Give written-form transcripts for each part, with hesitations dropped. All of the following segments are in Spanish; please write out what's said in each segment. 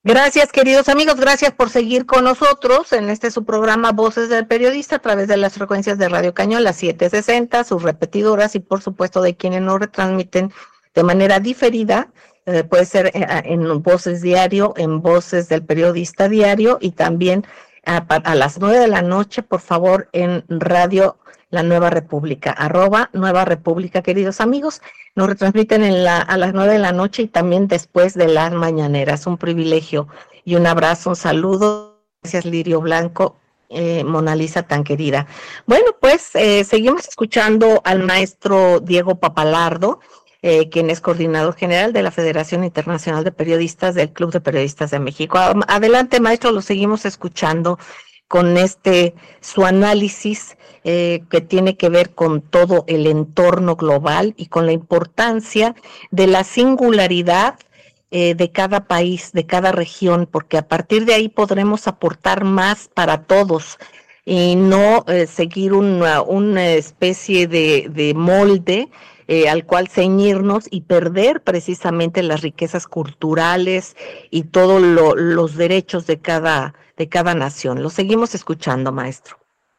Gracias, queridos amigos, gracias por seguir con nosotros en este su programa Voces del Periodista a través de las frecuencias de Radio Cañón, las 760, sus repetidoras y por supuesto de quienes nos retransmiten de manera diferida, puede ser en Voces Diario, en Voces del Periodista Diario y también a las 9 de la noche, por favor, en Radio La Nueva República, @Nueva República, queridos amigos. Nos retransmiten a las 9 de la noche y también después de las mañaneras. Un privilegio y un abrazo, un saludo. Gracias, Lirio Blanco, Mona Lisa tan querida. Bueno, pues seguimos escuchando al maestro Diego Papalardo, quien es coordinador general de la Federación Internacional de Periodistas del Club de Periodistas de México. Adelante, maestro, lo seguimos escuchando con su análisis que tiene que ver con todo el entorno global y con la importancia de la singularidad de cada país, de cada región, porque a partir de ahí podremos aportar más para todos y no seguir una especie de molde al cual ceñirnos y perder precisamente las riquezas culturales y todos los derechos de cada nación. Lo seguimos escuchando, maestro.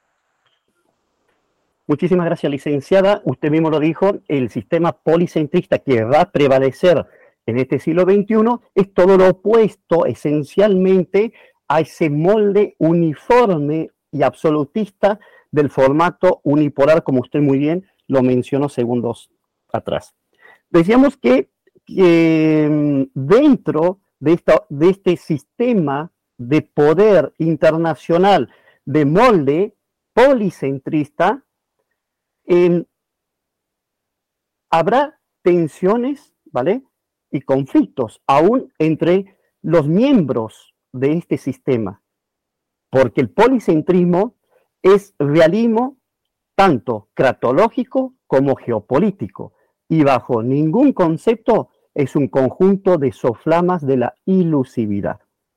Muchísimas gracias, licenciada. Usted mismo lo dijo, el sistema policentrista que va a prevalecer en este siglo XXI es todo lo opuesto esencialmente a ese molde uniforme y absolutista del formato unipolar, como usted muy bien lo mencionó segundos atrás. Decíamos que dentro de este sistema de poder internacional de molde policentrista, habrá tensiones, ¿vale? Y conflictos aún entre los miembros de este sistema, porque el policentrismo es realismo tanto cratológico como geopolítico, y bajo ningún concepto es un conjunto de soflamas de la ilusividad.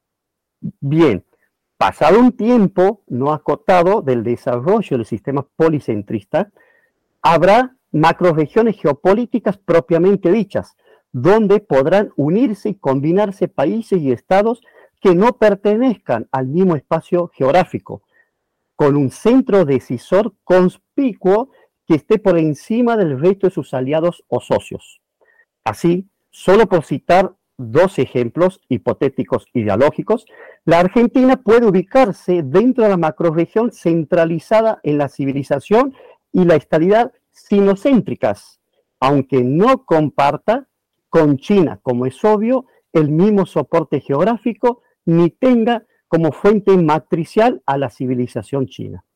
Bien, pasado un tiempo no acotado del desarrollo del sistema policentrista, habrá macrorregiones geopolíticas propiamente dichas, donde podrán unirse y combinarse países y estados que no pertenezcan al mismo espacio geográfico, con un centro decisor conspicuo que esté por encima del resto de sus aliados o socios. Así, solo por citar dos ejemplos hipotéticos ideológicos, la Argentina puede ubicarse dentro de la macrorregión centralizada en la civilización y la estabilidad sinocéntricas, aunque no comparta con China, como es obvio, el mismo soporte geográfico, ni tenga como fuente matricial a la civilización china.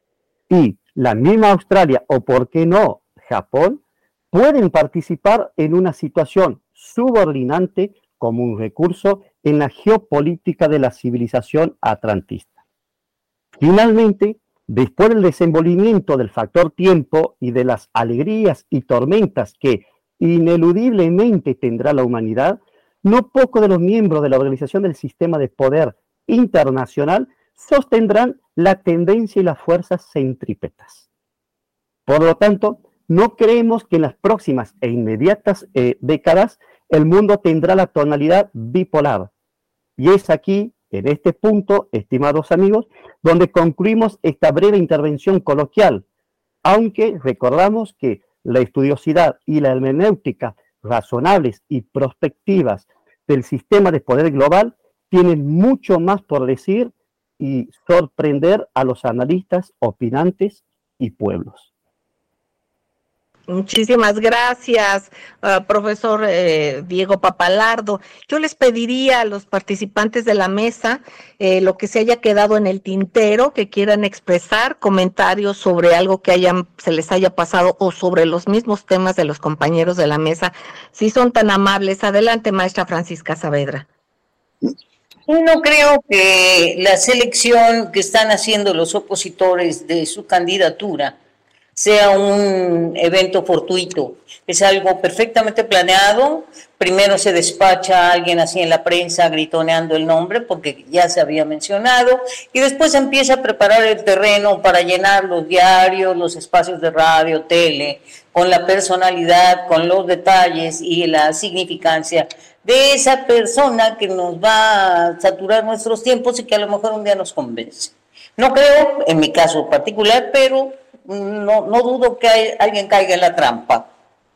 Y la misma Australia, o por qué no Japón, pueden participar en una situación subordinante como un recurso en la geopolítica de la civilización atlantista. Finalmente, después del desenvolvimiento del factor tiempo y de las alegrías y tormentas que ineludiblemente tendrá la humanidad, no pocos de los miembros de la organización del sistema de poder internacional sostendrán la tendencia y las fuerzas centrípetas. Por lo tanto, no creemos que en las próximas e inmediatas décadas el mundo tendrá la tonalidad bipolar. Y es aquí, en este punto, estimados amigos, donde concluimos esta breve intervención coloquial, aunque recordamos que la estudiosidad y la hermenéutica razonables y prospectivas del sistema de poder global tienen mucho más por decir y sorprender a los analistas, opinantes y pueblos. Muchísimas gracias, profesor Diego Papalardo. Yo les pediría a los participantes de la mesa lo que se haya quedado en el tintero, que quieran expresar comentarios sobre algo que se les haya pasado o sobre los mismos temas de los compañeros de la mesa. Si son tan amables, adelante, maestra Francisca Saavedra. No creo que la selección que están haciendo los opositores de su candidatura sea un evento fortuito, es algo perfectamente planeado. Primero se despacha a alguien así en la prensa gritoneando el nombre porque ya se había mencionado, y después empieza a preparar el terreno para llenar los diarios, los espacios de radio, tele, con la personalidad, con los detalles y la significancia de esa persona que nos va a saturar nuestros tiempos y que a lo mejor un día nos convence. No creo, en mi caso particular, pero no dudo que alguien caiga en la trampa.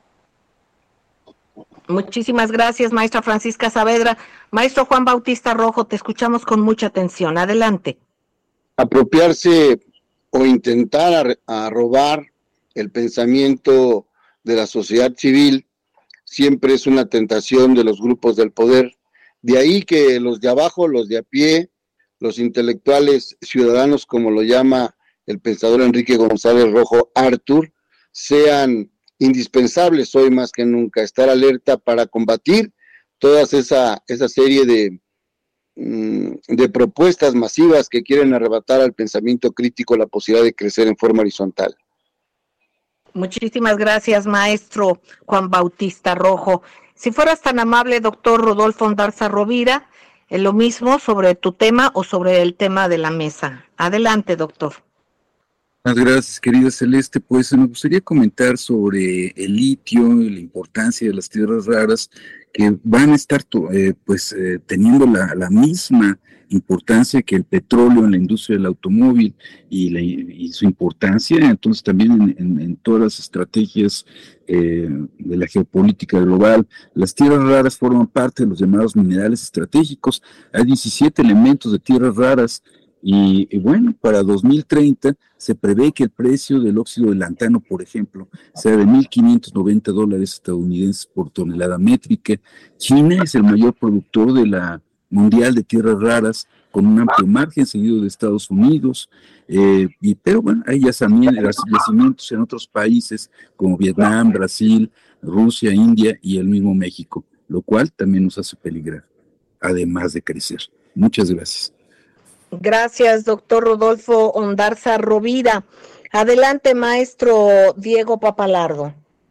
Muchísimas gracias, maestra Francisca Saavedra. Maestro Juan Bautista Rojo, te escuchamos con mucha atención. Adelante. Apropiarse o intentar a robar el pensamiento de la sociedad civil siempre es una tentación de los grupos del poder. De ahí que los de abajo, los de a pie, los intelectuales ciudadanos, como lo llama el pensador Enrique González Rojo Artur, sean indispensables hoy más que nunca, estar alerta para combatir toda esa serie de propuestas masivas que quieren arrebatar al pensamiento crítico la posibilidad de crecer en forma horizontal. Muchísimas gracias, maestro Juan Bautista Rojo. Si fueras tan amable, doctor Rodolfo Ondarza Rovira, lo mismo sobre tu tema o sobre el tema de la mesa. Adelante, doctor. Muchas gracias, querida Celeste. Pues me gustaría comentar sobre el litio y la importancia de las tierras raras que van a estar teniendo la misma importancia que el petróleo en la industria del automóvil y su importancia, entonces también en todas las estrategias de la geopolítica global. Las tierras raras forman parte de los llamados minerales estratégicos. Hay 17 elementos de tierras raras. Y bueno, para 2030 se prevé que el precio del óxido de lantano, por ejemplo, sea de $1,590 estadounidenses por tonelada métrica. China es el mayor productor de la mundial de tierras raras, con un amplio margen, seguido de Estados Unidos. Pero bueno, hay yacimientos en otros países como Vietnam, Brasil, Rusia, India y el mismo México, lo cual también nos hace peligrar, además de crecer. Muchas gracias. Gracias, doctor Rodolfo Ondarza Rovira. Adelante, maestro Diego Papalardo.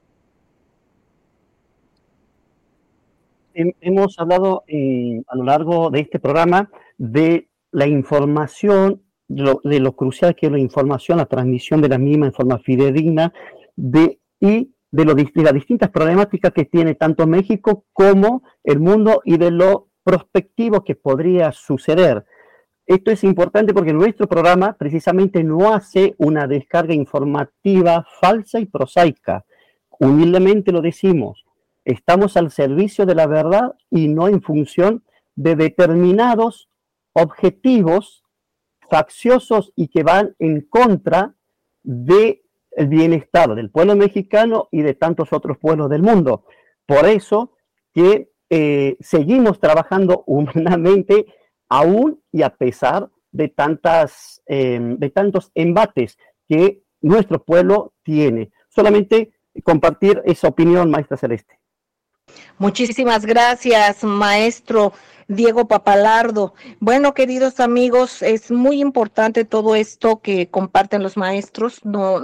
Hemos hablado a lo largo de este programa de la información, de lo crucial que es la información, la transmisión de la misma en forma fidedigna, de las distintas problemáticas que tiene tanto México como el mundo y de lo prospectivo que podría suceder. Esto es importante porque nuestro programa precisamente no hace una descarga informativa falsa y prosaica. Humildemente lo decimos, estamos al servicio de la verdad y no en función de determinados objetivos facciosos y que van en contra del bienestar del pueblo mexicano y de tantos otros pueblos del mundo. Por eso que seguimos trabajando humanamente aún y a pesar de tantos embates que nuestro pueblo tiene. Solamente compartir esa opinión, maestra Celeste. Muchísimas gracias, maestro Diego Papalardo. Bueno, queridos amigos, es muy importante todo esto que comparten los maestros.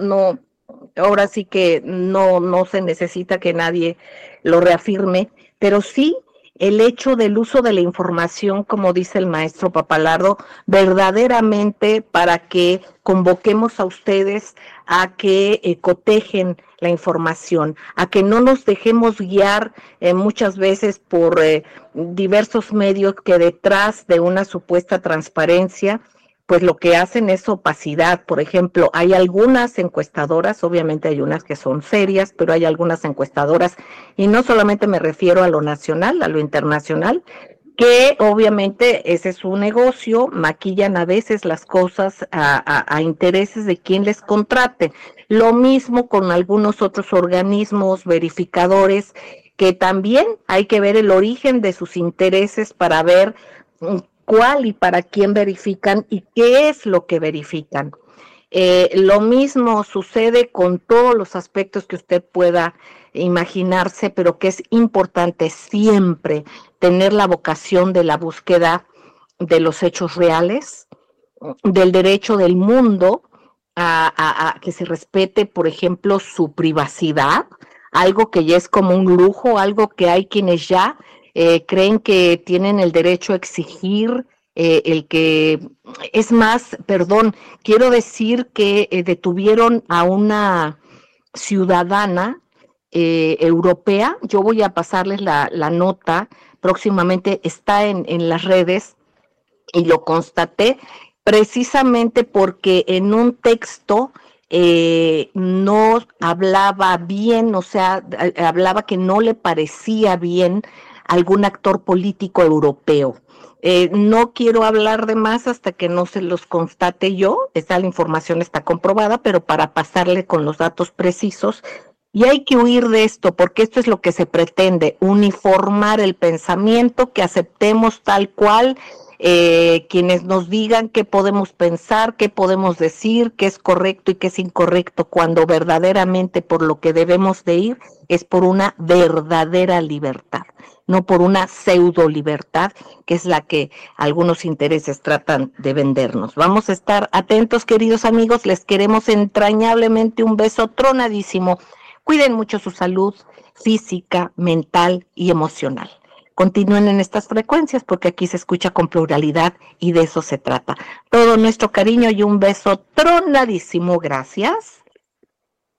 Ahora sí que no se necesita que nadie lo reafirme, pero sí el hecho del uso de la información, como dice el maestro Papalardo, verdaderamente para que convoquemos a ustedes a que cotejen la información, a que no nos dejemos guiar muchas veces por diversos medios que detrás de una supuesta transparencia, pues lo que hacen es opacidad. Por ejemplo, hay algunas encuestadoras, obviamente hay unas que son serias, pero hay algunas encuestadoras, y no solamente me refiero a lo nacional, a lo internacional, que obviamente ese es su negocio, maquillan a veces las cosas a intereses de quien les contrate. Lo mismo con algunos otros organismos verificadores, que también hay que ver el origen de sus intereses para ver cuál y para quién verifican y qué es lo que verifican. Lo mismo sucede con todos los aspectos que usted pueda imaginarse, pero que es importante siempre tener la vocación de la búsqueda de los hechos reales, del derecho del mundo a que se respete, por ejemplo, su privacidad, algo que ya es como un lujo, algo que hay quienes ya creen que tienen el derecho a exigir, quiero decir que detuvieron a una ciudadana europea. Yo voy a pasarles la nota próximamente está en las redes, y lo constaté precisamente porque en un texto no hablaba bien, o sea, hablaba que no le parecía bien algún actor político europeo. No quiero hablar de más hasta que no se los constate yo, esa la información está comprobada, pero para pasarle con los datos precisos. Y hay que huir de esto, porque esto es lo que se pretende, uniformar el pensamiento, que aceptemos tal cual, quienes nos digan qué podemos pensar, qué podemos decir, qué es correcto y qué es incorrecto, cuando verdaderamente por lo que debemos de ir es por una verdadera libertad, no por una pseudo libertad, que es la que algunos intereses tratan de vendernos. Vamos a estar atentos, queridos amigos, les queremos entrañablemente un beso tronadísimo. Cuiden mucho su salud física, mental y emocional. Continúen en estas frecuencias porque aquí se escucha con pluralidad y de eso se trata. Todo nuestro cariño y un beso tronadísimo. Gracias.